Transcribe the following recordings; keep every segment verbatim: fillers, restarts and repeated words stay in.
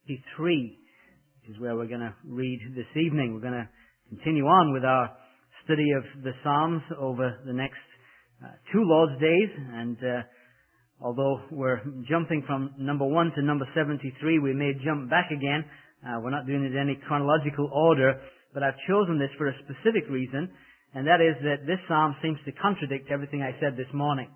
seventy-three, which is where we're going to read this evening. We're going to continue on with our study of the Psalms over the next uh, two Lord's days. And uh, although we're jumping from number one to number seventy-three, we may jump back again. Uh, we're not doing it in any chronological order, but I've chosen this for a specific reason, and that is that this psalm seems to contradict everything I said this morning.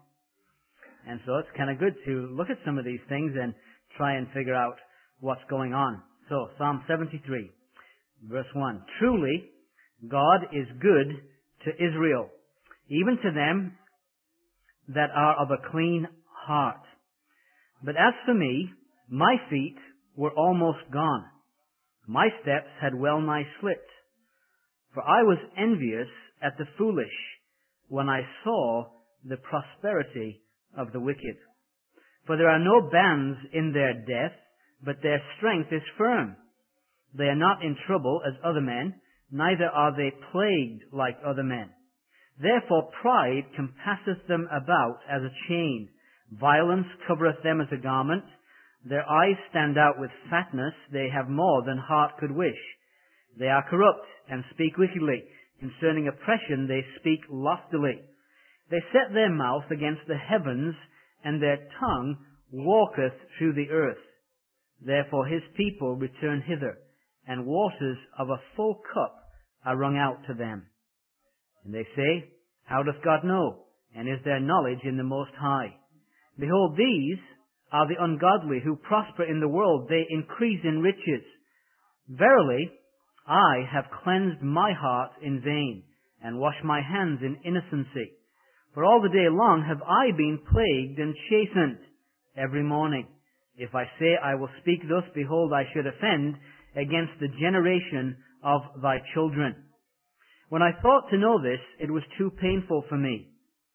And so it's kind of good to look at some of these things and try and figure out what's going on. So, Psalm seventy-three, verse one. Truly, God is good to Israel, even to them that are of a clean heart. But as for me, my feet were almost gone. My steps had well nigh slipped. For I was envious at the foolish when I saw the prosperity of the wicked. For there are no bands in their death, but their strength is firm. They are not in trouble as other men, neither are they plagued like other men. Therefore pride compasseth them about as a chain. Violence covereth them as a garment. Their eyes stand out with fatness. They have more than heart could wish. They are corrupt and speak wickedly. Concerning oppression they speak loftily. They set their mouth against the heavens, and their tongue walketh through the earth. Therefore his people return hither, and waters of a full cup are wrung out to them. And they say, How doth God know? And is there knowledge in the Most High? Behold, these are the ungodly who prosper in the world. They increase in riches. Verily, I have cleansed my heart in vain, and washed my hands in innocency. For all the day long have I been plagued and chastened every morning. If I say I will speak thus, behold, I should offend against the generation of thy children. When I thought to know this, it was too painful for me,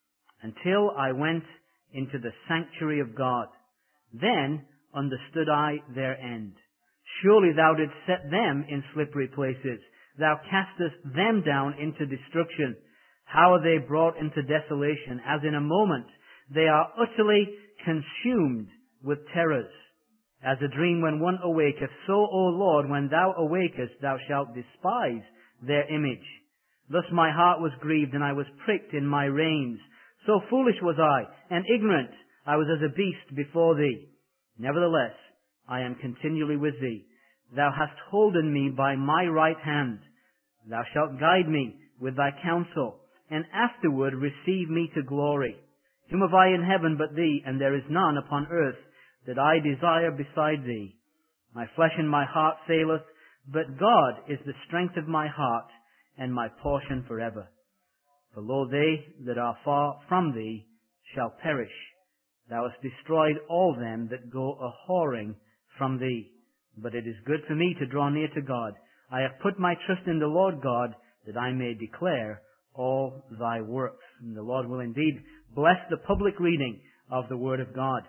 until I went into the sanctuary of God. Then understood I their end. Surely thou didst set them in slippery places. Thou castest them down into destruction. How are they brought into desolation? As in a moment they are utterly consumed with terrors. As a dream when one awaketh, so, O Lord, when thou awakest, thou shalt despise their image. Thus my heart was grieved, and I was pricked in my reins. So foolish was I, and ignorant. I was as a beast before thee. Nevertheless, I am continually with thee. Thou hast holden me by my right hand. Thou shalt guide me with thy counsel, and afterward receive me to glory. Whom have I in heaven but thee, and there is none upon earth that I desire beside thee. My flesh and my heart faileth, but God is the strength of my heart, and my portion forever. For lo, they that are far from thee shall perish. Thou hast destroyed all them that go a-whoring from thee. But it is good for me to draw near to God. I have put my trust in the Lord God, that I may declare all thy works. And the Lord will indeed bless the public reading of the Word of God.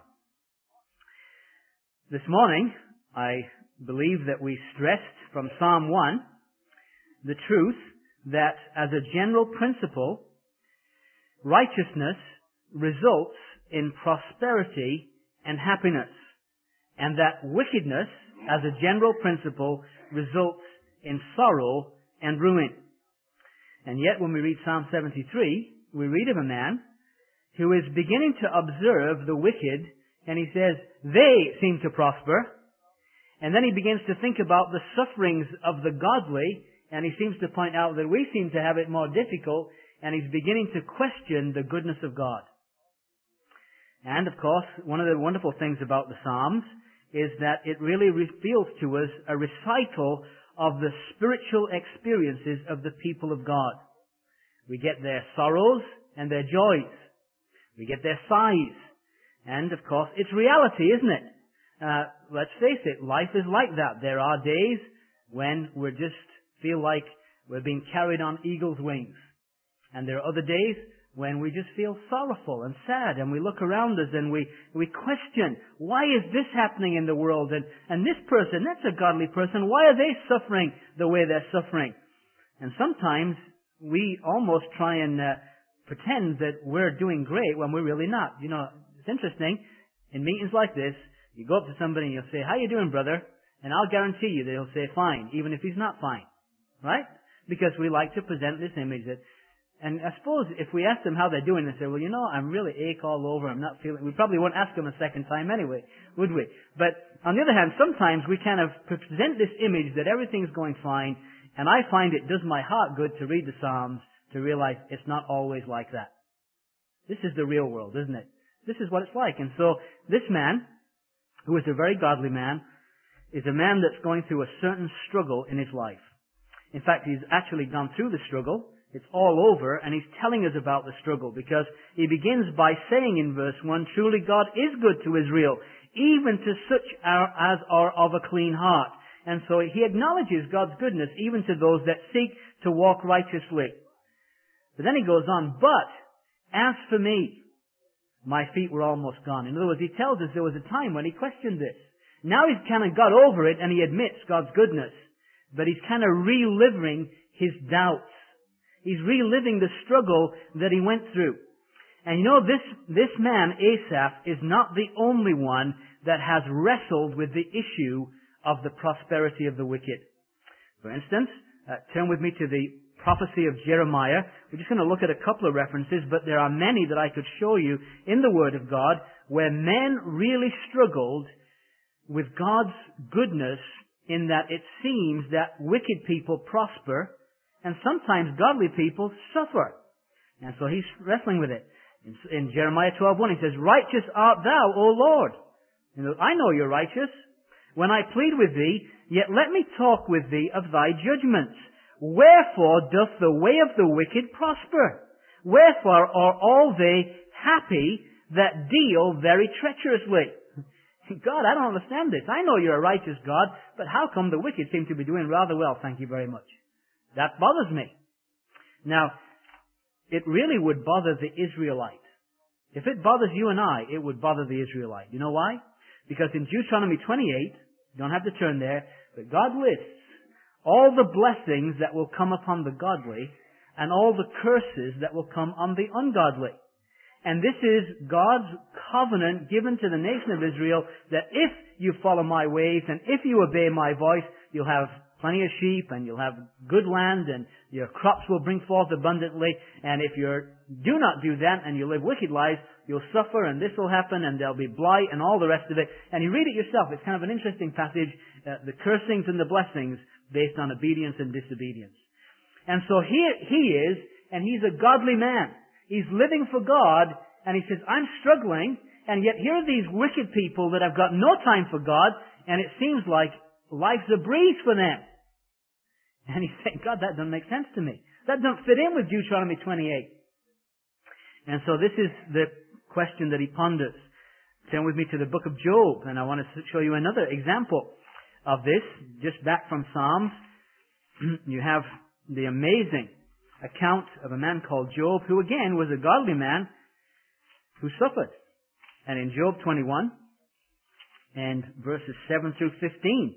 This morning, I believe that we stressed from Psalm one the truth that as a general principle, righteousness results in prosperity and happiness, and that wickedness, as a general principle, results in sorrow and ruin. And yet when we read Psalm seventy-three, we read of a man who is beginning to observe the wicked, and he says, they seem to prosper. And then he begins to think about the sufferings of the godly, and he seems to point out that we seem to have it more difficult, and he's beginning to question the goodness of God. And of course, one of the wonderful things about the Psalms is that it really reveals to us a recital of the spiritual experiences of the people of God. We get their sorrows and their joys. We get their sighs. And of course, it's reality, isn't it? Uh, let's face it, life is like that. There are days when we just feel like we're being carried on eagle's wings. And there are other days when we just feel sorrowful and sad, and we look around us and we, we question, why is this happening in the world? And, and this person, that's a godly person, why are they suffering the way they're suffering? And sometimes we almost try and uh, pretend that we're doing great when we're really not. You know, it's interesting, in meetings like this, you go up to somebody and you'll say, how you doing, brother? And I'll guarantee you that he'll say fine, even if he's not fine. Right? Because we like to present this image that, and I suppose if we ask them how they're doing, they say, well, you know, I'm really ache all over, I'm not feeling, we probably won't ask them a second time anyway, would we? But on the other hand, sometimes we kind of present this image that everything's going fine, and I find it does my heart good to read the Psalms to realize it's not always like that. This is the real world, isn't it? This is what it's like. And so this man, who is a very godly man, is a man that's going through a certain struggle in his life. In fact, he's actually gone through the struggle. It's all over, and he's telling us about the struggle because he begins by saying in verse one, truly God is good to Israel, even to such as are of a clean heart. And so he acknowledges God's goodness even to those that seek to walk righteously. But then he goes on, but as for me, my feet were almost gone. In other words, he tells us there was a time when he questioned this. Now he's kind of got over it and he admits God's goodness. But he's kind of reliving his doubts. He's reliving the struggle that he went through. And you know, this, this man, Asaph, is not the only one that has wrestled with the issue of the prosperity of the wicked. For instance, uh, turn with me to the prophecy of Jeremiah. We're just going to look at a couple of references, but there are many that I could show you in the Word of God where men really struggled with God's goodness in that it seems that wicked people prosper and sometimes godly people suffer. And so he's wrestling with it. In, in Jeremiah twelve one, he says, righteous art thou, O Lord. You know, I know you're righteous. When I plead with thee, yet let me talk with thee of thy judgments. Wherefore doth the way of the wicked prosper? Wherefore are all they happy that deal very treacherously? God, I don't understand this. I know you're a righteous God, but how come the wicked seem to be doing rather well? Thank you very much. That bothers me. Now, it really would bother the Israelite. If it bothers you and I, it would bother the Israelite. You know why? Because in Deuteronomy twenty-eight, you don't have to turn there, but God lists all the blessings that will come upon the godly and all the curses that will come on the ungodly. And this is God's covenant given to the nation of Israel that if you follow my ways and if you obey my voice, you'll have plenty of sheep and you'll have good land and your crops will bring forth abundantly. And if you do not do that and you live wicked lives, you'll suffer and this will happen and there'll be blight and all the rest of it. And you read it yourself. It's kind of an interesting passage, uh, the cursings and the blessings based on obedience and disobedience. And so here he is, and he's a godly man. He's living for God, and he says, I'm struggling, and yet here are these wicked people that have got no time for God, and it seems like life's a breeze for them. And he's saying, God, that doesn't make sense to me. That doesn't fit in with Deuteronomy twenty-eight. And so this is the question that he ponders. Turn with me to the book of Job, and I want to show you another example of this, just back from Psalms. You have the amazing account of a man called Job, who again was a godly man who suffered. And in Job twenty-one, and verses seven through fifteen,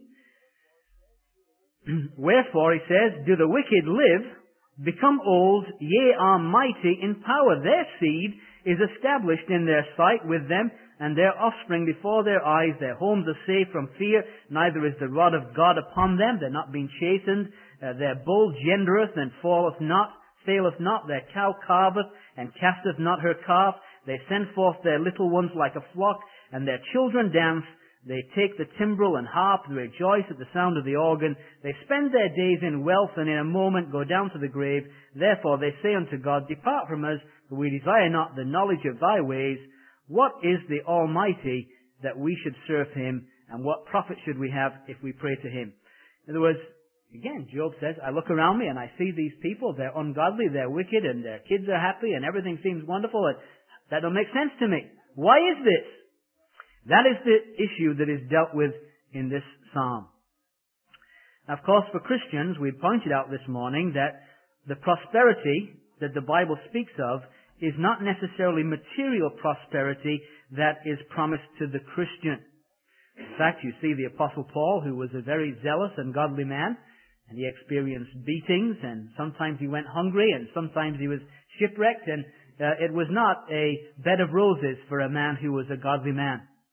wherefore, he says, do the wicked live, become old, yea, are mighty in power. Their seed is established in their sight with them, and their offspring before their eyes. Their homes are safe from fear, neither is the rod of God upon them. They're not being chastened. Uh, their bull gendereth and falleth not, faileth not. Their cow calveth and casteth not her calf. They send forth their little ones like a flock, and their children dance. They take the timbrel and harp, they rejoice at the sound of the organ. They spend their days in wealth, and in a moment go down to the grave. Therefore they say unto God, depart from us, for we desire not the knowledge of thy ways. What is the Almighty that we should serve him, and what profit should we have if we pray to him? In other words, again, Job says, I look around me and I see these people, they're ungodly, they're wicked, and their kids are happy, and everything seems wonderful. And that don't make sense to me. Why is this? That is the issue that is dealt with in this psalm. Now, of course, for Christians, we pointed out this morning that the prosperity that the Bible speaks of is not necessarily material prosperity that is promised to the Christian. In fact, you see the Apostle Paul, who was a very zealous and godly man, and he experienced beatings, and sometimes he went hungry, and sometimes he was shipwrecked, and uh, it was not a bed of roses for a man who was a godly man.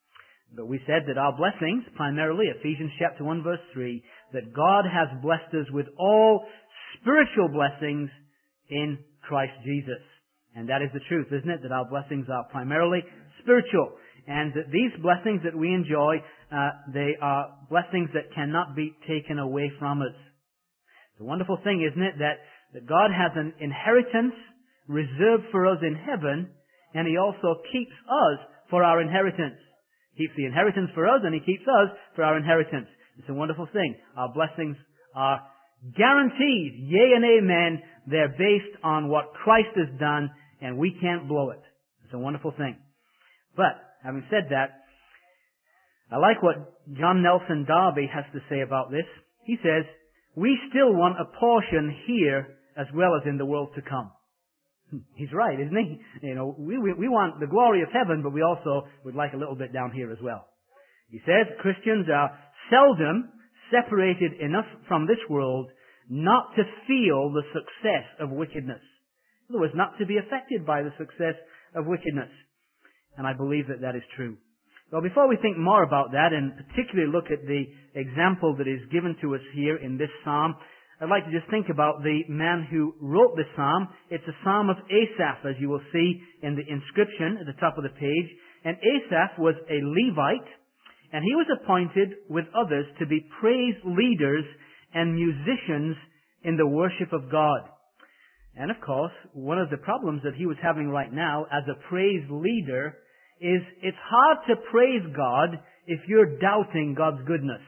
But we said that our blessings, primarily, Ephesians chapter one verse three, that God has blessed us with all spiritual blessings in Christ Jesus. And that is the truth, isn't it? That our blessings are primarily spiritual. And that these blessings that we enjoy, uh, they are blessings that cannot be taken away from us. It's a wonderful thing, isn't it? That, that God has an inheritance reserved for us in heaven, and He also keeps us for our inheritance. He keeps the inheritance for us, and He keeps us for our inheritance. It's a wonderful thing. Our blessings are guaranteed, yea and amen. They're based on what Christ has done, and we can't blow it. It's a wonderful thing. But, having said that, I like what John Nelson Darby has to say about this. He says, we still want a portion here as well as in the world to come. He's right, isn't he? You know, we, we, we want the glory of heaven, but we also would like a little bit down here as well. He says Christians are seldom separated enough from this world not to feel the success of wickedness. In other words, not to be affected by the success of wickedness. And I believe that that is true. Well, before we think more about that, and particularly look at the example that is given to us here in this psalm, I'd like to just think about the man who wrote this psalm. It's a psalm of Asaph, as you will see in the inscription at the top of the page. And Asaph was a Levite, and he was appointed with others to be praise leaders and musicians in the worship of God. And of course, one of the problems that he was having right now as a praise leader is it's hard to praise God if you're doubting God's goodness.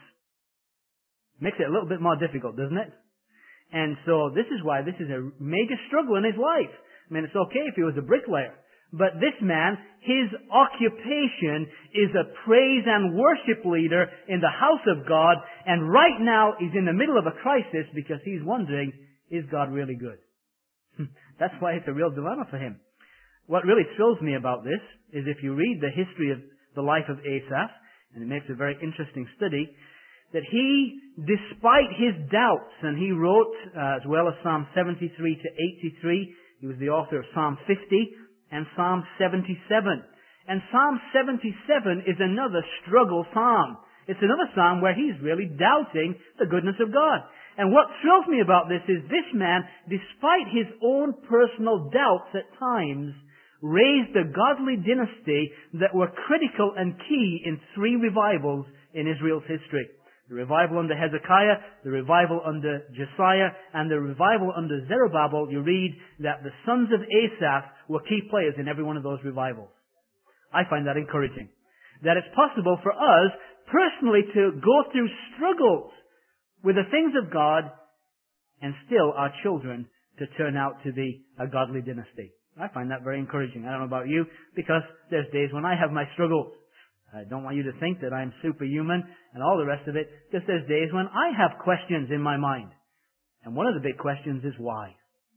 Makes it a little bit more difficult, doesn't it? And so this is why this is a major struggle in his life. I mean, it's okay if he was a bricklayer. But this man, his occupation is a praise and worship leader in the house of God. And right now he's in the middle of a crisis because he's wondering, is God really good? That's why it's a real dilemma for him. What really thrills me about this is if you read the history of the life of Asaph, and it makes a very interesting study, that he, despite his doubts, and he wrote uh, as well as Psalm seventy-three to eighty-three, he was the author of Psalm fifty and Psalm seventy-seven. And Psalm seventy-seven is another struggle psalm. It's another psalm where he's really doubting the goodness of God. And what thrills me about this is this man, despite his own personal doubts at times, raised a godly dynasty that were critical and key in three revivals in Israel's history. The revival under Hezekiah, the revival under Josiah, and the revival under Zerubbabel. You read that the sons of Asaph were key players in every one of those revivals. I find that encouraging. That it's possible for us personally to go through struggles with the things of God and still our children to turn out to be a godly dynasty. I find that very encouraging. I don't know about you, because there's days when I have my struggles. I don't want you to think that I'm superhuman and all the rest of it, because there's days when I have questions in my mind. And one of the big questions is why?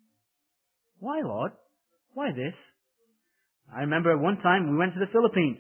Why, Lord? Why this? I remember one time we went to the Philippines.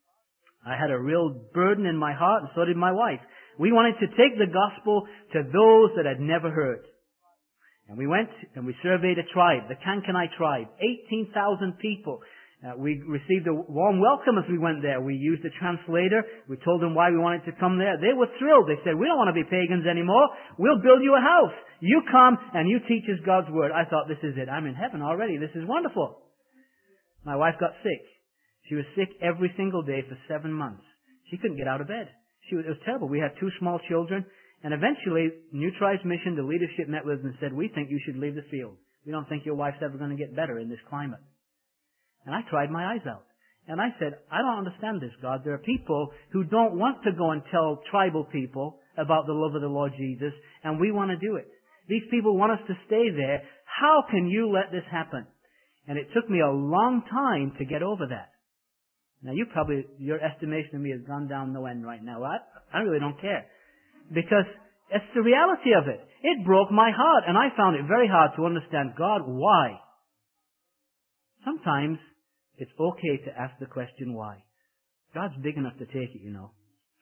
I had a real burden in my heart, and so did my wife. We wanted to take the gospel to those that had never heard. And we went and we surveyed a tribe, the Kankanai tribe, eighteen thousand people. Uh, we received a warm welcome as we went there. We used a translator. We told them why we wanted to come there. They were thrilled. They said, we don't want to be pagans anymore. We'll build you a house. You come and you teach us God's word. I thought, this is it. I'm in heaven already. This is wonderful. My wife got sick. She was sick every single day for seven months. She couldn't get out of bed. She was, it was terrible. We had two small children. And eventually, New Tribes Mission, the leadership met with us and said, we think you should leave the field. We don't think your wife's ever going to get better in this climate. And I cried my eyes out. And I said, I don't understand this, God. There are people who don't want to go and tell tribal people about the love of the Lord Jesus, and we want to do it. These people want us to stay there. How can you let this happen? And it took me a long time to get over that. Now, you probably, your estimation of me has gone down no end right now. I, I really don't care. Because it's the reality of it. It broke my heart, and I found it very hard to understand, God, why? Sometimes it's okay to ask the question why. God's big enough to take it, you know.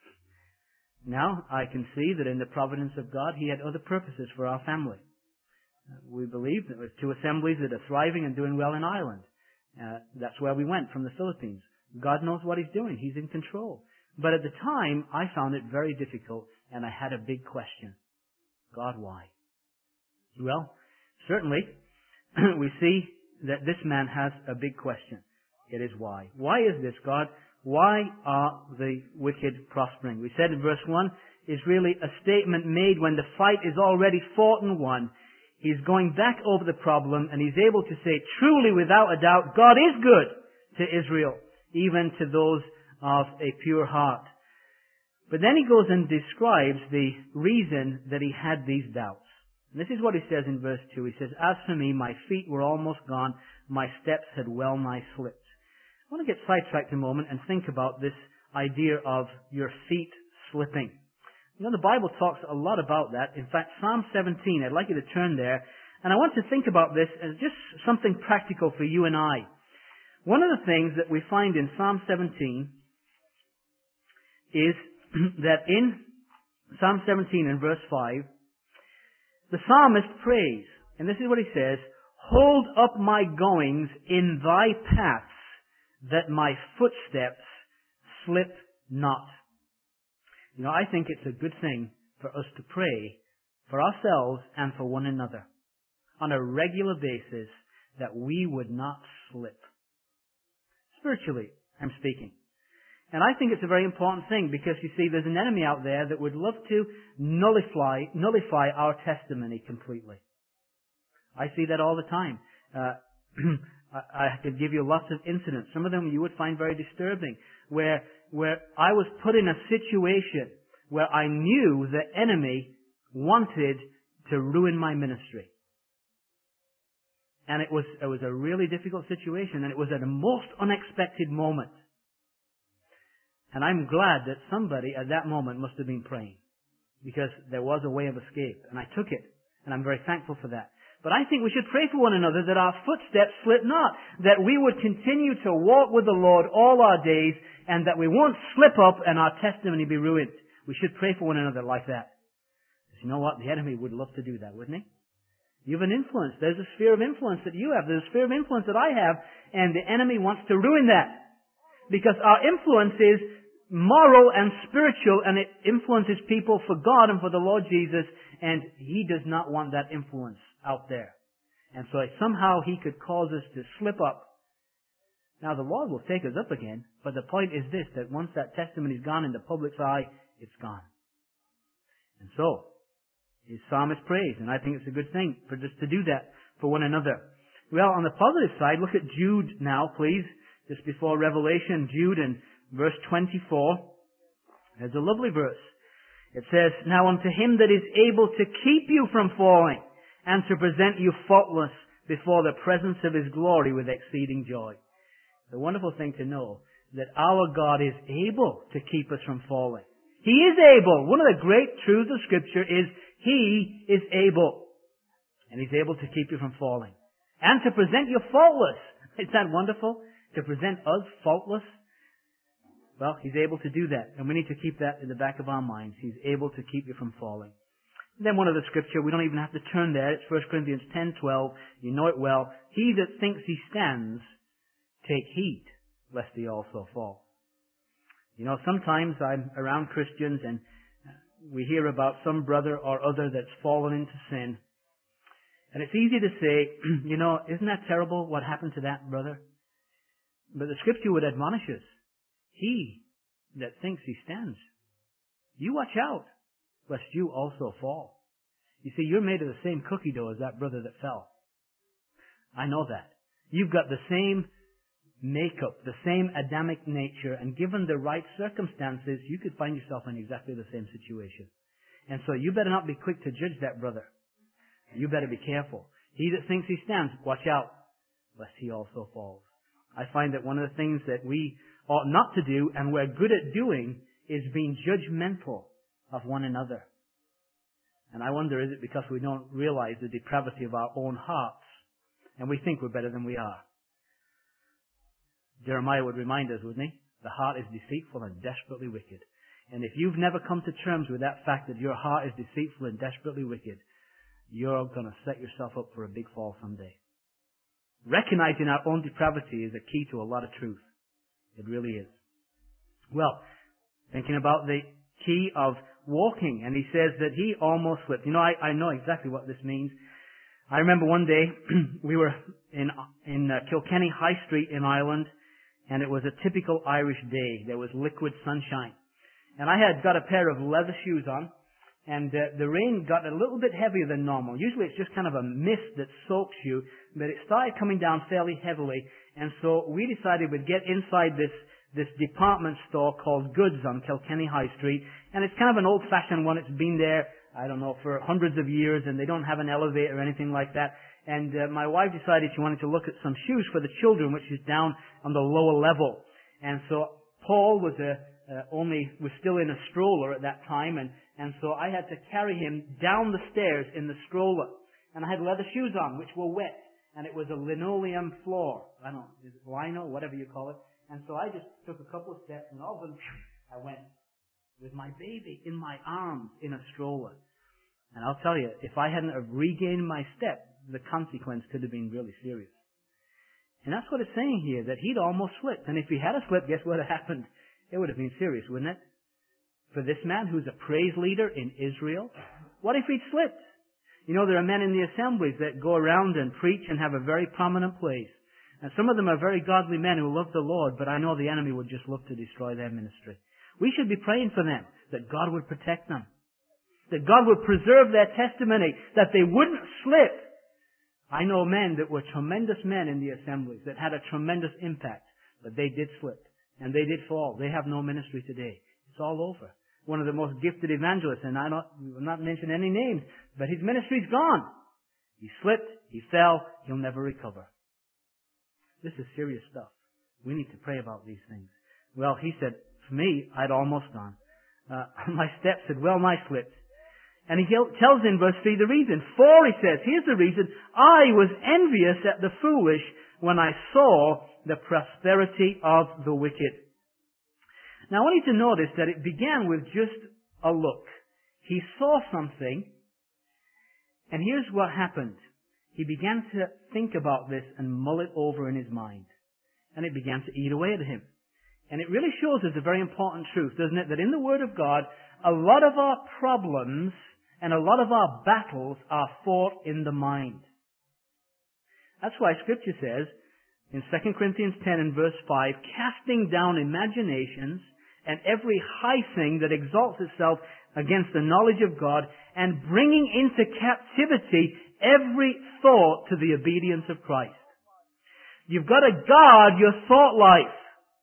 Now, I can see that in the providence of God, He had other purposes for our family. Uh, we believe that with two assemblies that are thriving and doing well in Ireland. Uh, that's where we went from the Philippines. God knows what He's doing. He's in control. But at the time, I found it very difficult, and I had a big question. God, why? Well, certainly, we see that this man has a big question. It is why. Why is this, God? Why are the wicked prospering? We said in verse one, is really a statement made when the fight is already fought and won. He's going back over the problem, and he's able to say, truly, without a doubt, God is good to Israel, even to those of a pure heart. But then he goes and describes the reason that he had these doubts. And this is what he says in verse two. He says, as for me, my feet were almost gone, my steps had well nigh slipped. I want to get sidetracked a moment and think about this idea of your feet slipping. You know, the Bible talks a lot about that. In fact, Psalm seventeen, I'd like you to turn there. And I want to think about this as just something practical for you and I. One of the things that we find in Psalm seventeen is that in Psalm seventeen and verse five, the psalmist prays. And this is what he says, hold up my goings in thy paths, that my footsteps slip not. You know, I think it's a good thing for us to pray for ourselves and for one another on a regular basis that we would not slip. Spiritually, I'm speaking. And I think it's a very important thing because, you see, there's an enemy out there that would love to nullify, nullify our testimony completely. I see that all the time. Uh, I could give you lots of incidents. Some of them you would find very disturbing, where where I was put in a situation where I knew the enemy wanted to ruin my ministry. And it was it was a really difficult situation, and it was at a most unexpected moment. And I'm glad that somebody at that moment must have been praying, because there was a way of escape, and I took it, and I'm very thankful for that. But I think we should pray for one another that our footsteps slip not, that we would continue to walk with the Lord all our days, and that we won't slip up and our testimony be ruined. We should pray for one another like that. Because you know what? The enemy would love to do that, wouldn't he? You have an influence. There's a sphere of influence that you have. There's a sphere of influence that I have, and the enemy wants to ruin that. Because our influence is moral and spiritual, and it influences people for God and for the Lord Jesus, and he does not want that influence out there. And so somehow he could cause us to slip up. Now the Lord will take us up again, but the point is this, that once that testimony's gone in the public's eye, it's gone. And so, his psalmist prays, and I think it's a good thing for us to do that for one another. Well, on the positive side, look at Jude now, please, just before Revelation, Jude and verse twenty-four. There's a lovely verse. It says, now unto him that is able to keep you from falling, and to present you faultless before the presence of his glory with exceeding joy. The wonderful thing to know that our God is able to keep us from falling. He is able. One of the great truths of Scripture is he is able. And he's able to keep you from falling. And to present you faultless. Isn't that wonderful? To present us faultless. Well, he's able to do that. And we need to keep that in the back of our minds. He's able to keep you from falling. And then one of the Scripture, we don't even have to turn there. It's First Corinthians ten twelve. You know it well. He that thinks he stands, take heed, lest he also fall. You know, sometimes I'm around Christians and we hear about some brother or other that's fallen into sin. And it's easy to say, you know, isn't that terrible what happened to that brother? But the Scripture would admonish us. He that thinks he stands, you watch out, lest you also fall. You see, you're made of the same cookie dough as that brother that fell. I know that. You've got the same makeup, the same Adamic nature, and given the right circumstances, you could find yourself in exactly the same situation. And so you better not be quick to judge that brother. You better be careful. He that thinks he stands, watch out, lest he also falls. I find that one of the things that we ought not to do, and we're good at doing, is being judgmental of one another. And I wonder, is it because we don't realize the depravity of our own hearts, and we think we're better than we are? Jeremiah would remind us, wouldn't he? The heart is deceitful and desperately wicked. And if you've never come to terms with that fact that your heart is deceitful and desperately wicked, you're going to set yourself up for a big fall someday. Recognizing our own depravity is a key to a lot of truth. It really is. Well, Thinking about the key of walking, and he says that he almost slipped. You know, I, I know exactly what this means. I remember one day we were in in uh, Kilkenny High Street in Ireland, and it was a typical Irish day. There was liquid sunshine, and I had got a pair of leather shoes on, and uh, the rain got a little bit heavier than normal. Usually it's just kind of a mist that soaks you, but it started coming down fairly heavily, and so we decided we'd get inside this this department store called Goods on Kilkenny High Street, and it's kind of an old-fashioned one. It's been there, I don't know, for hundreds of years, and they don't have an elevator or anything like that. And uh, my wife decided she wanted to look at some shoes for the children, which is down on the lower level. And so Paul was a uh, only was still in a stroller at that time, and and so I had to carry him down the stairs in the stroller, and I had leather shoes on, which were wet, and it was a linoleum floor. I don't know, is it lino, whatever you call it. And so I just took a couple of steps, and all of a sudden I went with my baby in my arms in a stroller. And I'll tell you, if I hadn't have regained my step, the consequence could have been really serious. And that's what it's saying here, that he'd almost slipped. And if he had a slip, guess what had happened? It would have been serious, wouldn't it? For this man who's a praise leader in Israel, what if he'd slipped? You know, there are men in the assemblies that go around and preach and have a very prominent place. And some of them are very godly men who love the Lord, but I know the enemy would just love to destroy their ministry. We should be praying for them, that God would protect them, that God would preserve their testimony, that they wouldn't slip. I know men that were tremendous men in the assemblies that had a tremendous impact, but they did slip, and they did fall. They have no ministry today. It's all over. One of the most gifted evangelists, and I don't, I'm not mention any names, but his ministry's gone. He slipped, he fell, he'll never recover. This is serious stuff. We need to pray about these things. Well, he said, for me, I'd almost gone. Uh, my steps had well nigh slipped. And he tells in verse three the reason. For, he says, here's the reason, I was envious at the foolish when I saw the prosperity of the wicked. Now I want you to notice that it began with just a look. He saw something, and here's what happened. He began to think about this and mull it over in his mind. And it began to eat away at him. And it really shows us a very important truth, doesn't it? That in the Word of God, a lot of our problems and a lot of our battles are fought in the mind. That's why Scripture says in Second Corinthians ten and verse five, casting down imaginations and every high thing that exalts itself against the knowledge of God, and bringing into captivity every thought to the obedience of Christ. You've got to guard your thought life.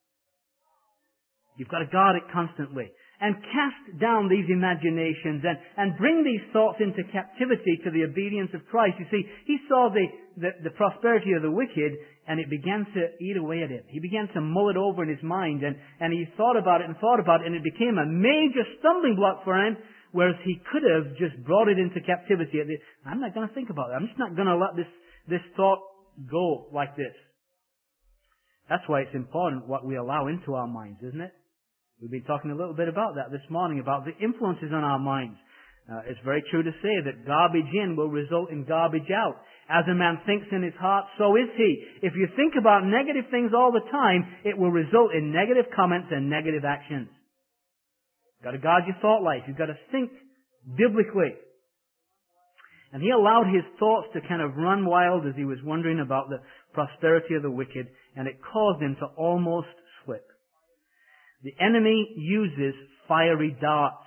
You've got to guard it constantly. And cast down these imaginations and, and bring these thoughts into captivity to the obedience of Christ. You see, he saw the, the, the prosperity of the wicked, and it began to eat away at him. He began to mull it over in his mind, and, and he thought about it and thought about it, and it became a major stumbling block for him, whereas he could have just brought it into captivity. I'm not going to think about it. I'm just not going to let this, this thought go like this. That's why it's important what we allow into our minds, isn't it? We've been talking a little bit about that this morning, about the influences on our minds. Uh, it's very true to say that garbage in will result in garbage out. As a man thinks in his heart, so is he. If you think about negative things all the time, it will result in negative comments and negative actions. You've got to guard your thought life. You've got to think biblically. And he allowed his thoughts to kind of run wild as he was wondering about the prosperity of the wicked, and it caused him to almost slip. The enemy uses fiery darts.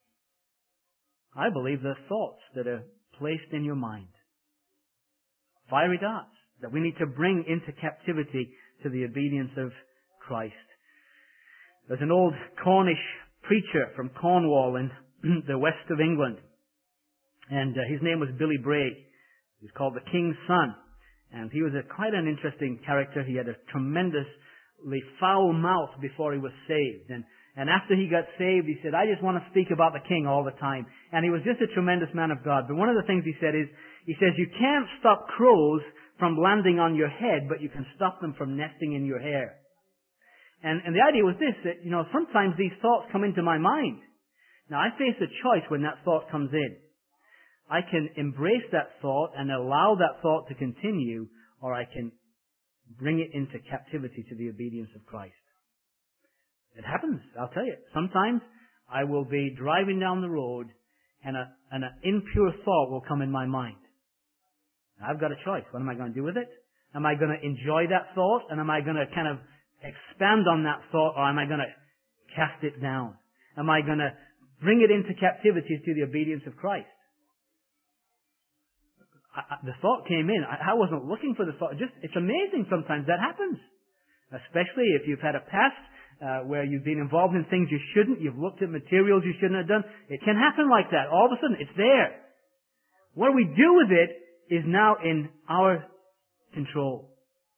I believe they're thoughts that are placed in your mind. Fiery darts that we need to bring into captivity to the obedience of Christ. There's an old Cornish preacher from Cornwall in the west of England. And uh, his name was Billy Bray. He was called the King's Son. And he was a, quite an interesting character. He had a tremendous foul mouth before he was saved. And, and after he got saved, he said, I just want to speak about the king all the time. And he was just a tremendous man of God. But one of the things he said is, he says, you can't stop crows from landing on your head, but you can stop them from nesting in your hair. And, and the idea was this, that, you know, sometimes these thoughts come into my mind. Now, I face a choice when that thought comes in. I can embrace that thought and allow that thought to continue, or I can bring it into captivity to the obedience of Christ. It happens, I'll tell you. Sometimes I will be driving down the road and, a, and an impure thought will come in my mind. I've got a choice. What am I going to do with it? Am I going to enjoy that thought? And am I going to kind of expand on that thought? Or am I going to cast it down? Am I going to bring it into captivity to the obedience of Christ? I, I, the thought came in. I, I wasn't looking for the thought. Just, it's amazing sometimes that happens. Especially if you've had a past uh, where you've been involved in things you shouldn't. You've looked at materials you shouldn't have done. It can happen like that. All of a sudden, it's there. What we do with it is now in our control.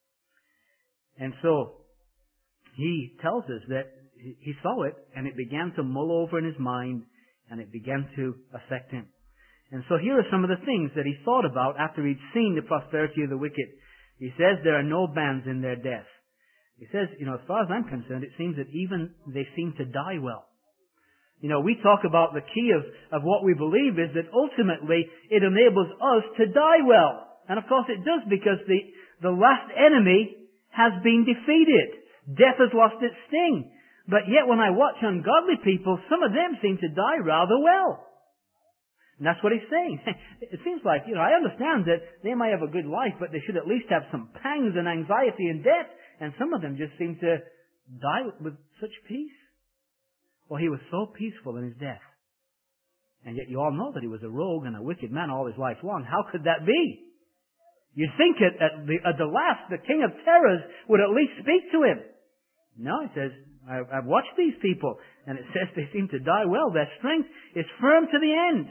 And so, he tells us that he saw it, and it began to mull over in his mind, and it began to affect him. And so here are some of the things that he thought about after he'd seen the prosperity of the wicked. He says there are no bands in their death. He says, you know, as far as I'm concerned, it seems that even they seem to die well. You know, we talk about the key of, of what we believe is that ultimately it enables us to die well. And of course it does, because the, the last enemy has been defeated. Death has lost its sting. But yet when I watch ungodly people, some of them seem to die rather well. And that's what he's saying. It seems like, you know, I understand that they might have a good life, but they should at least have some pangs and anxiety and death. And some of them just seem to die with such peace. Well, he was so peaceful in his death. And yet you all know that he was a rogue and a wicked man all his life long. How could that be? You'd think at, at, the, at the last, the king of terrors would at least speak to him. No, he says, I, I've watched these people, and it says they seem to die well. Their strength is firm to the end.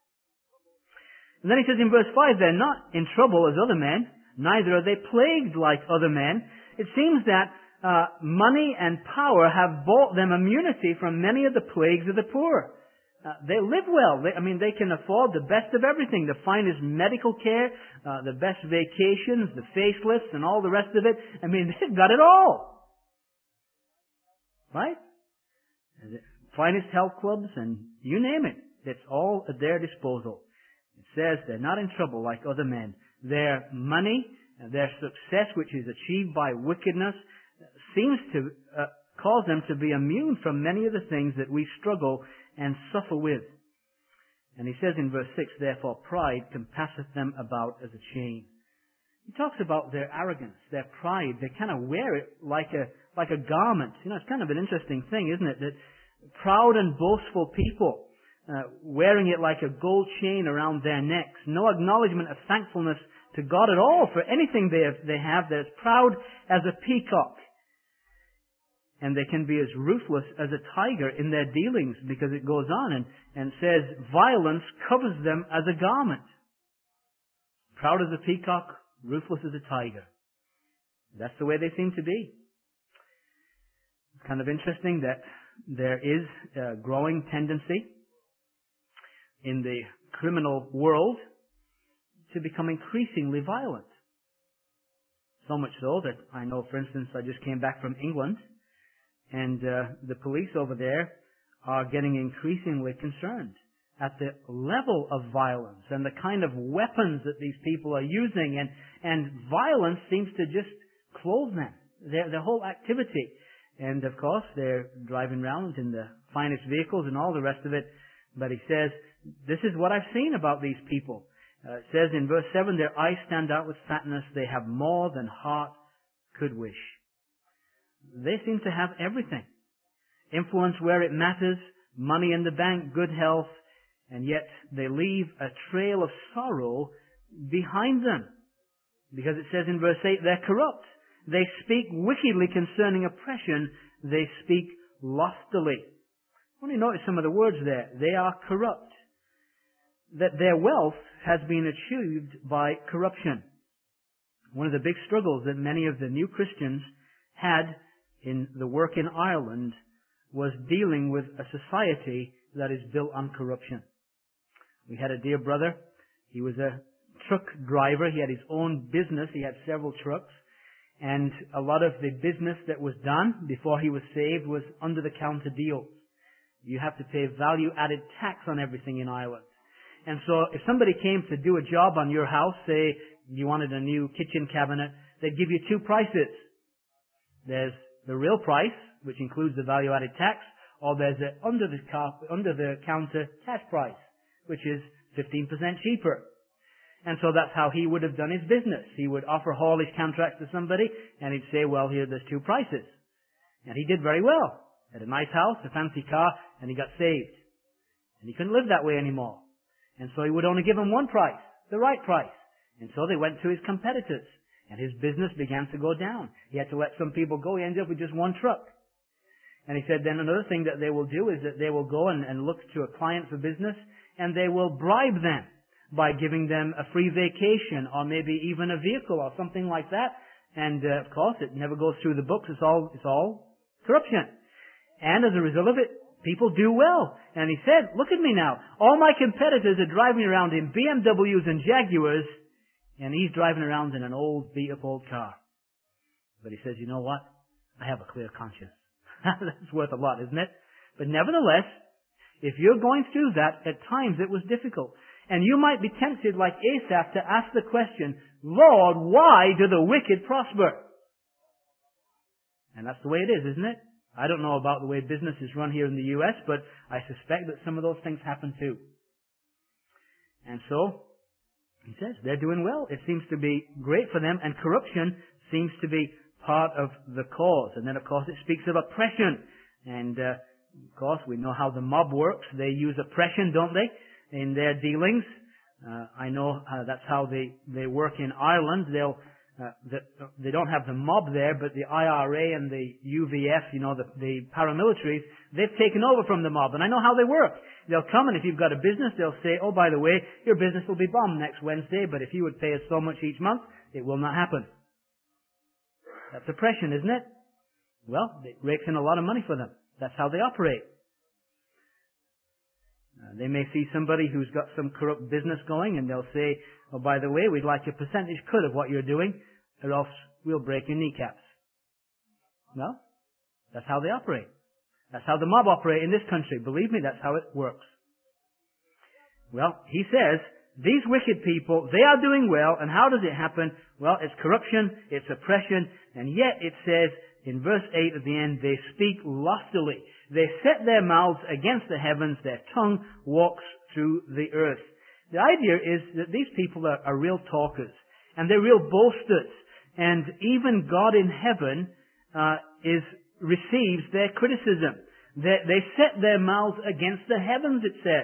And then he says in verse five, they're not in trouble as other men, neither are they plagued like other men. It seems that uh, money and power have bought them immunity from many of the plagues of the poor. Uh, they live well. They, I mean, they can afford the best of everything, the finest medical care, uh, the best vacations, the facelifts, and all the rest of it. I mean, they've got it all. Right? The finest health clubs, and you name it. It's all at their disposal. It says they're not in trouble like other men. Their money, their success, which is achieved by wickedness, seems to uh, cause them to be immune from many of the things that we struggle and suffer with. And he says in verse six, therefore pride compasseth them about as a chain. He talks about their arrogance, their pride. They kind of wear it like a like a garment. You know, it's kind of an interesting thing, isn't it? That proud and boastful people uh, wearing it like a gold chain around their necks. No acknowledgement of thankfulness to God at all for anything they have, they have. They're as proud as a peacock. And they can be as ruthless as a tiger in their dealings, because it goes on and, and says violence covers them as a garment. Proud as a peacock, ruthless as a tiger. That's the way they seem to be. It's kind of interesting that there is a growing tendency in the criminal world to become increasingly violent. So much so that I know, for instance, I just came back from England, and uh, the police over there are getting increasingly concerned at the level of violence and the kind of weapons that these people are using, and, and violence seems to just clothe them, their, their whole activity. And of course, they're driving around in the finest vehicles and all the rest of it. But he says, this is what I've seen about these people. Uh, it says in verse seven, their eyes stand out with fatness. They have more than heart could wish. They seem to have everything. Influence where it matters, money in the bank, good health, and yet they leave a trail of sorrow behind them. Because it says in verse eight, they're corrupt. They speak wickedly concerning oppression. They speak loftily. I want to notice some of the words there. They are corrupt. That their wealth has been achieved by corruption. One of the big struggles that many of the new Christians had in the work in Ireland was dealing with a society that is built on corruption. We had a dear brother. He was a truck driver. He had his own business. He had several trucks. And a lot of the business that was done before he was saved was under-the-counter deals. You have to pay value-added tax on everything in Ireland. And so if somebody came to do a job on your house, say you wanted a new kitchen cabinet, they'd give you two prices. There's the real price, which includes the value-added tax, or there's an under the car, under the counter cash price, which is fifteen percent cheaper. And so that's how he would have done his business. He would offer haulage contracts to somebody, and he'd say, well, here, there's two prices. And he did very well. Had a nice house, a fancy car, and he got saved. And he couldn't live that way anymore. And so he would only give them one price, the right price. And so they went to his competitors, and his business began to go down. He had to let some people go. He ended up with just one truck. And he said then another thing that they will do is that they will go and, and look to a client for business, and they will bribe them by giving them a free vacation or maybe even a vehicle or something like that. And uh, of course, it never goes through the books. It's all it's all corruption. And as a result of it, people do well. And he said, look at me now. All my competitors are driving around in B M Ws and Jaguars, and he's driving around in an old, beat-up old car. But he says, you know what? I have a clear conscience. That's worth a lot, isn't it? But nevertheless, if you're going through that, at times it was difficult. And you might be tempted, like Asaph, to ask the question, Lord, why do the wicked prosper? And that's the way it is, isn't it? I don't know about the way business is run here in the U S, but I suspect that some of those things happen too. And so, he says, they're doing well. It seems to be great for them, and corruption seems to be part of the cause. And then, of course, it speaks of oppression. And, uh, of course, we know how the mob works. They use oppression, don't they, in their dealings. Uh, I know uh, that's how they, they work in Ireland. They'll, uh, the, they don't have the mob there, but the I R A and the U V F, you know, the, the paramilitaries, they've taken over from the mob. And I know how they work. They'll come, and if you've got a business, they'll say, oh, by the way, your business will be bombed next Wednesday, but if you would pay us so much each month, it will not happen. That's oppression, isn't it? Well, it rakes in a lot of money for them. That's how they operate. Uh, they may see somebody who's got some corrupt business going, and they'll say, oh, by the way, we'd like a percentage cut of what you're doing, or else we'll break your kneecaps. Well, that's how they operate. That's how the mob operate in this country. Believe me, that's how it works. Well, he says, these wicked people, they are doing well, and how does it happen? Well, it's corruption, it's oppression, and yet it says in verse eight at the end, they speak lustily. They set their mouths against the heavens, their tongue walks through the earth. The idea is that these people are, are real talkers, and they're real boasters, and even God in heaven uh, is receives their criticism. They, they set their mouths against the heavens, it says.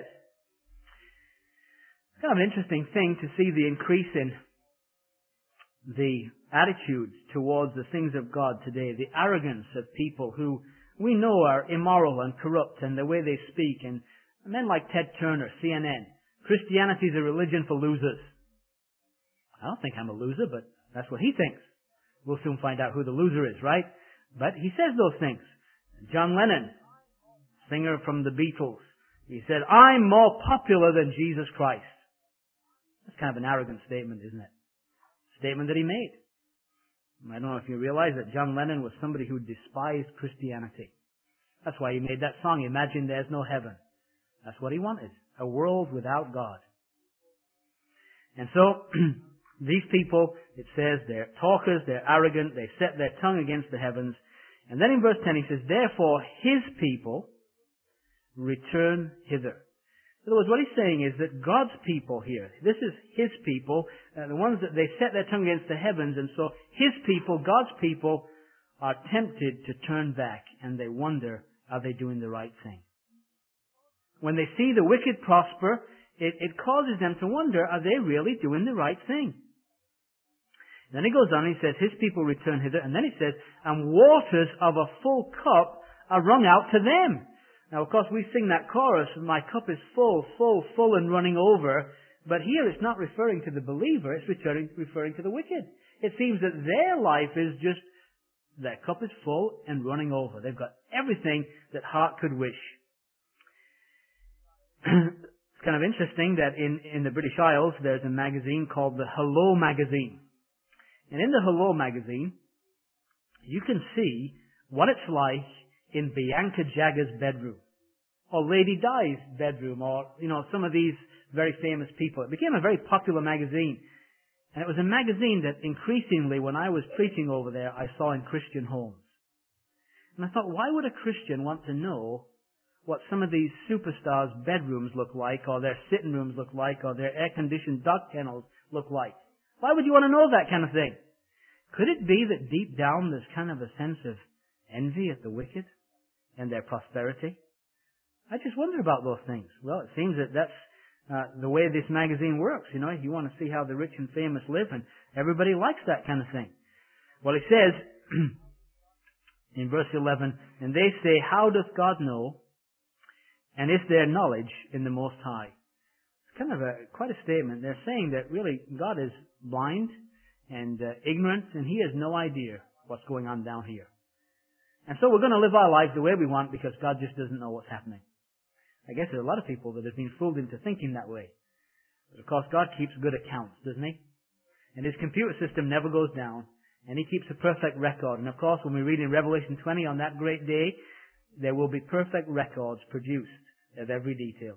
Kind of an interesting thing to see the increase in the attitudes towards the things of God today, the arrogance of people who we know are immoral and corrupt, and the way they speak, and men like Ted Turner, C N N. Christianity is a religion for losers. I don't think I'm a loser, but that's what he thinks. We'll soon find out who the loser is, right? But he says those things. John Lennon, singer from the Beatles, he said, I'm more popular than Jesus Christ. That's kind of an arrogant statement, isn't it? Statement that he made. I don't know if you realize that John Lennon was somebody who despised Christianity. That's why he made that song, Imagine There's No Heaven. That's what he wanted. A world without God. And so, these people, it says, they're talkers, they're arrogant, they set their tongue against the heavens. And then in verse ten he says, therefore his people return hither. In other words, what he's saying is that God's people here, this is his people, uh, the ones that they set their tongue against the heavens, and so his people, God's people, are tempted to turn back, and they wonder, are they doing the right thing? When they see the wicked prosper, it, it causes them to wonder, are they really doing the right thing? Then he goes on, he says, his people return hither, and then he says, and waters of a full cup are wrung out to them. Now, of course, we sing that chorus, my cup is full, full, full and running over. But here it's not referring to the believer, it's referring, referring to the wicked. It seems that their life is just, their cup is full and running over. They've got everything that heart could wish. It's kind of interesting that in, in the British Isles there's a magazine called the Hello magazine. And in the Hello magazine, you can see what it's like in Bianca Jagger's bedroom, or Lady Di's bedroom, or, you know, some of these very famous people. It became a very popular magazine. And it was a magazine that increasingly, when I was preaching over there, I saw in Christian homes. And I thought, why would a Christian want to know what some of these superstars' bedrooms look like, or their sitting rooms look like, or their air-conditioned dog kennels look like? Why would you want to know that kind of thing? Could it be that deep down there's kind of a sense of envy at the wicked and their prosperity? I just wonder about those things. Well, it seems that that's uh, the way this magazine works. You know, you want to see how the rich and famous live, and everybody likes that kind of thing. Well, it says in verse eleven, and they say, how doth God know? And is there knowledge in the Most High? It's kind of a quite a statement. They're saying that really God is blind and uh, ignorant, and He has no idea what's going on down here. And so we're going to live our lives the way we want because God just doesn't know what's happening. I guess there's a lot of people that have been fooled into thinking that way. But of course, God keeps good accounts, doesn't He? And His computer system never goes down, and He keeps a perfect record. And of course, when we read in Revelation twenty, on that great day, there will be perfect records produced of every detail.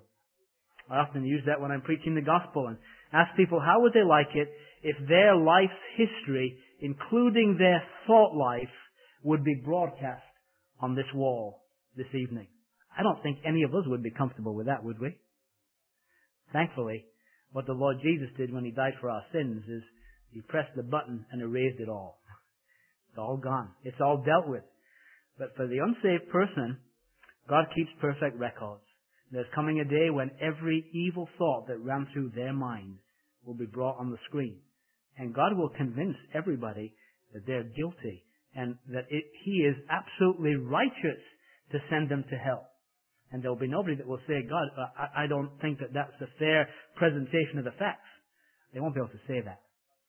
I often use that when I'm preaching the gospel and ask people how would they like it if their life's history, including their thought life, would be broadcast on this wall this evening. I don't think any of us would be comfortable with that, would we? Thankfully, what the Lord Jesus did when He died for our sins is He pressed the button and erased it all. It's all gone. It's all dealt with. But for the unsaved person, God keeps perfect records. There's coming a day when every evil thought that ran through their mind will be brought on the screen. And God will convince everybody that they're guilty and that it, He is absolutely righteous to send them to hell. And there'll be nobody that will say, God, I, I don't think that that's a fair presentation of the facts. They won't be able to say that.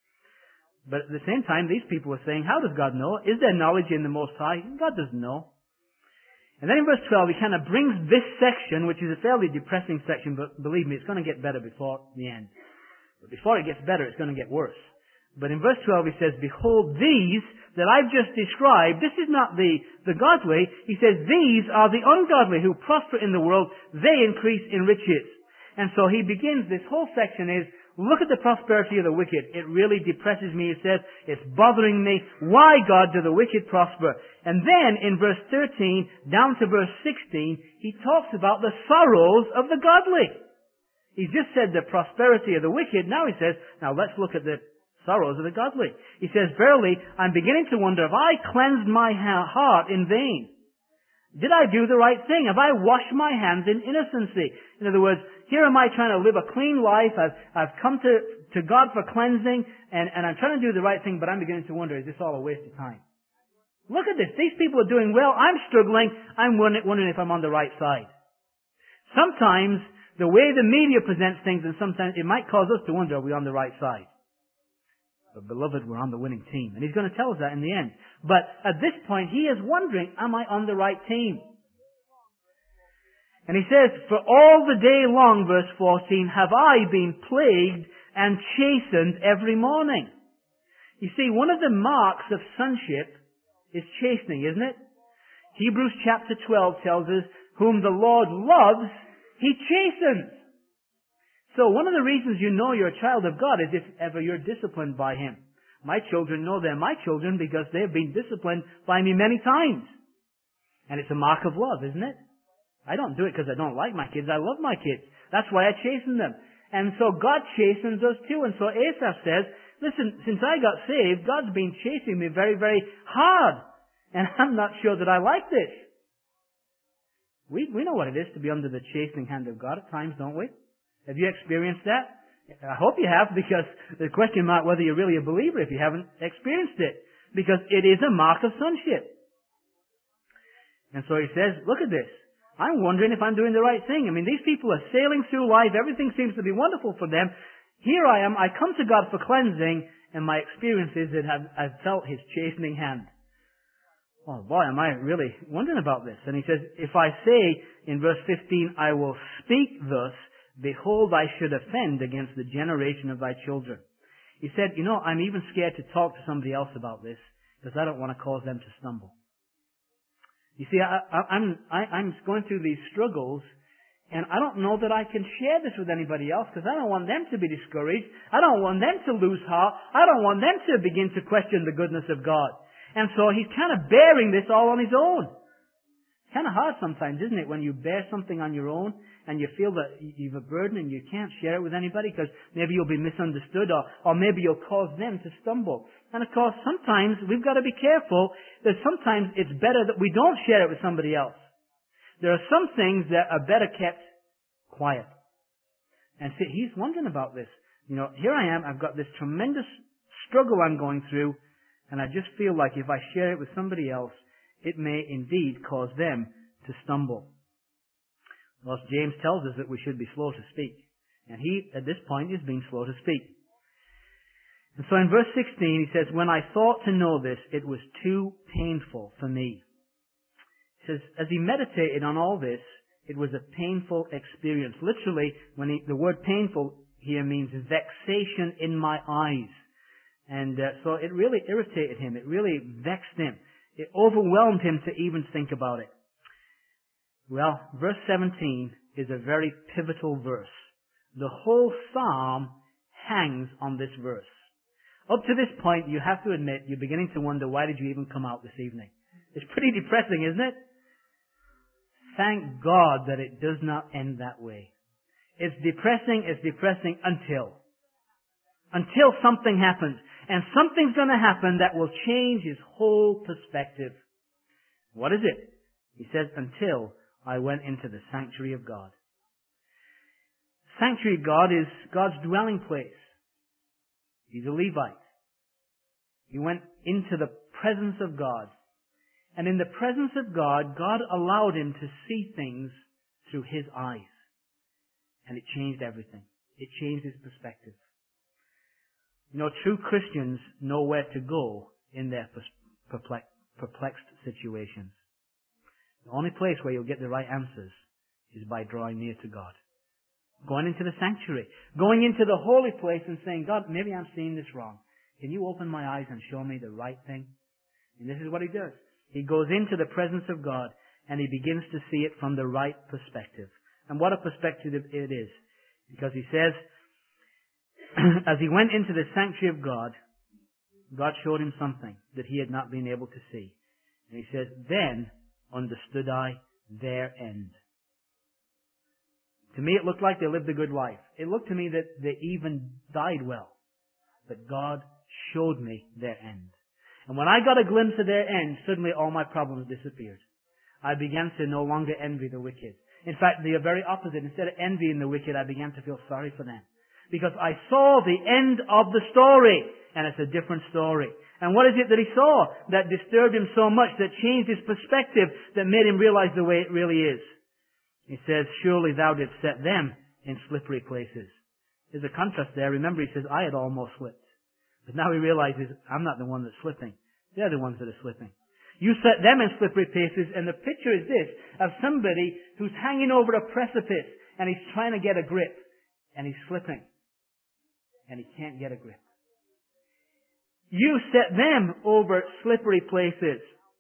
But at the same time, these people are saying, how does God know? Is there knowledge in the Most High? God doesn't know. And then in verse twelve, he kind of brings this section, which is a fairly depressing section, but believe me, it's going to get better before the end. But before it gets better, it's going to get worse. But in verse twelve, he says, behold, these that I've just described, this is not the, the godly. He says, these are the ungodly who prosper in the world. They increase in riches. And so he begins, this whole section is, look at the prosperity of the wicked. It really depresses me. He says, it's bothering me. Why, God, do the wicked prosper? And then in verse thirteen, down to verse sixteen, he talks about the sorrows of the godly. He just said the prosperity of the wicked. Now he says, now let's look at the sorrows of the godly. He says, verily, I'm beginning to wonder, have I cleansed my heart in vain? Did I do the right thing? Have I washed my hands in innocency? In other words, here am I trying to live a clean life. I've, I've come to, to God for cleansing, and, and I'm trying to do the right thing, but I'm beginning to wonder, is this all a waste of time? Look at this. These people are doing well. I'm struggling. I'm wondering if I'm on the right side. Sometimes, the way the media presents things, and sometimes it might cause us to wonder, are we on the right side? But beloved, we're on the winning team. And he's going to tell us that in the end. But at this point, he is wondering, am I on the right team? And he says, for all the day long, verse fourteen, have I been plagued and chastened every morning. You see, one of the marks of sonship is chastening, isn't it? Hebrews chapter twelve tells us, whom the Lord loves, He chastens. So one of the reasons you know you're a child of God is if ever you're disciplined by Him. My children know they're my children because they've been disciplined by me many times. And it's a mark of love, isn't it? I don't do it because I don't like my kids. I love my kids. That's why I chasten them. And so God chastens us too. And so Asaph says, listen, since I got saved, God's been chastening me very, very hard. And I'm not sure that I like this. We, we know what it is to be under the chastening hand of God at times, don't we? Have you experienced that? I hope you have, because the question mark whether you're really a believer if you haven't experienced it. Because it is a mark of sonship. And so he says, look at this. I'm wondering if I'm doing the right thing. I mean, these people are sailing through life. Everything seems to be wonderful for them. Here I am. I come to God for cleansing, and my experience is that I've, I've felt His chastening hand. Oh boy, am I really wondering about this. And he says, if I say in verse fifteen, I will speak thus, behold, I should offend against the generation of thy children. He said, you know, I'm even scared to talk to somebody else about this because I don't want to cause them to stumble. You see, I, I, I'm, I, I'm going through these struggles, and I don't know that I can share this with anybody else because I don't want them to be discouraged. I don't want them to lose heart. I don't want them to begin to question the goodness of God. And so he's kind of bearing this all on his own. Kind of hard sometimes, isn't it, when you bear something on your own and you feel that you've a burden and you can't share it with anybody because maybe you'll be misunderstood or, or maybe you'll cause them to stumble. And of course, sometimes we've got to be careful that sometimes it's better that we don't share it with somebody else. There are some things that are better kept quiet. And see, he's wondering about this. You know, here I am, I've got this tremendous struggle I'm going through, and I just feel like if I share it with somebody else, it may indeed cause them to stumble. Thus, James tells us that we should be slow to speak. And he, at this point, is being slow to speak. And so in verse sixteen, he says, when I thought to know this, it was too painful for me. He says, as he meditated on all this, it was a painful experience. Literally, when he, the word painful here means vexation in my eyes. And uh, so it really irritated him. It really vexed him. It overwhelmed him to even think about it. Well, verse seventeen is a very pivotal verse. The whole psalm hangs on this verse. Up to this point, you have to admit, you're beginning to wonder, why did you even come out this evening? It's pretty depressing, isn't it? Thank God that it does not end that way. It's depressing, it's depressing until. Until something happens. And something's going to happen that will change his whole perspective. What is it? He says, until I went into the sanctuary of God. Sanctuary of God is God's dwelling place. He's a Levite. He went into the presence of God. And in the presence of God, God allowed him to see things through his eyes. And it changed everything. It changed his perspective. You know, true Christians know where to go in their perplexed situations. The only place where you'll get the right answers is by drawing near to God. Going into the sanctuary. Going into the holy place and saying, God, maybe I'm seeing this wrong. Can you open my eyes and show me the right thing? And this is what he does. He goes into the presence of God and he begins to see it from the right perspective. And what a perspective it is. Because he says, as he went into the sanctuary of God, God showed him something that he had not been able to see. And he says, then understood I their end. To me it looked like they lived a good life. It looked to me that they even died well. But God showed me their end. And when I got a glimpse of their end, suddenly all my problems disappeared. I began to no longer envy the wicked. In fact, the very opposite. Instead of envying the wicked, I began to feel sorry for them. Because I saw the end of the story. And it's a different story. And what is it that he saw that disturbed him so much, that changed his perspective, that made him realize the way it really is? He says, surely thou didst set them in slippery places. There's a contrast there. Remember, he says, I had almost slipped. But now he realizes, I'm not the one that's slipping. They're the ones that are slipping. You set them in slippery places, and the picture is this, of somebody who's hanging over a precipice, and he's trying to get a grip, and he's slipping. And he can't get a grip. You set them over slippery places.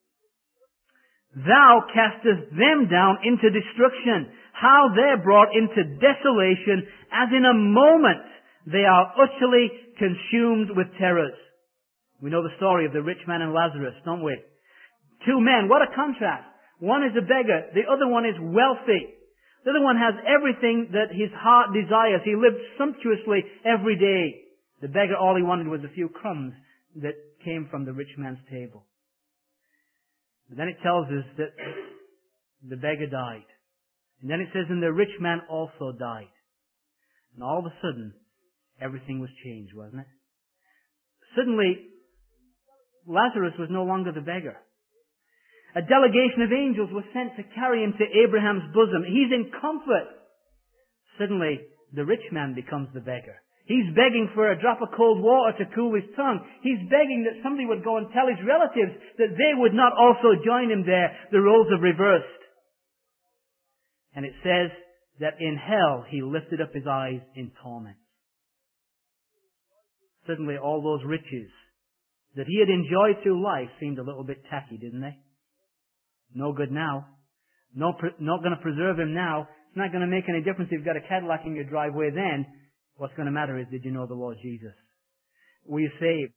Thou castest them down into destruction. How they're brought into desolation, as in a moment they are utterly consumed with terrors. We know the story of the rich man and Lazarus, don't we? Two men, what a contrast. One is a beggar, the other one is wealthy. The other one has everything that his heart desires. He lived sumptuously every day. The beggar, all he wanted was a few crumbs that came from the rich man's table. But then it tells us that the beggar died. And then it says, and the rich man also died. And all of a sudden, everything was changed, wasn't it? Suddenly, Lazarus was no longer the beggar. A delegation of angels was sent to carry him to Abraham's bosom. He's in comfort. Suddenly, the rich man becomes the beggar. He's begging for a drop of cold water to cool his tongue. He's begging that somebody would go and tell his relatives that they would not also join him there. The roles have reversed. And it says that in hell he lifted up his eyes in torment. Suddenly all those riches that he had enjoyed through life seemed a little bit tacky, didn't they? No good now. No, not going to preserve him now. It's not going to make any difference if you've got a Cadillac in your driveway then. What's going to matter is, did you know the Lord Jesus? Were you saved?